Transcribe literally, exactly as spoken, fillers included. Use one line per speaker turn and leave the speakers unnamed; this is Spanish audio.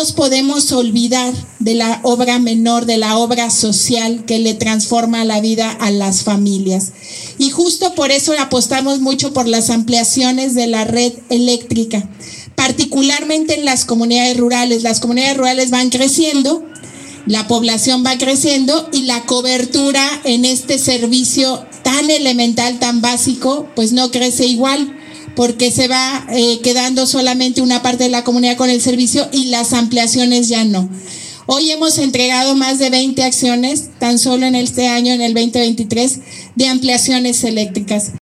nos podemos olvidar de la obra menor, de la obra social que le transforma la vida a las familias. Y justo por eso apostamos mucho por las ampliaciones de la red eléctrica, particularmente en las comunidades rurales. Las comunidades rurales van creciendo, la población va creciendo y la cobertura en este servicio tan elemental, tan básico, pues no crece igual, porque se va eh, quedando solamente una parte de la comunidad con el servicio y las ampliaciones ya no. Hoy hemos entregado más de veinte acciones, tan solo en este año, en el veinte veintitrés, de ampliaciones eléctricas.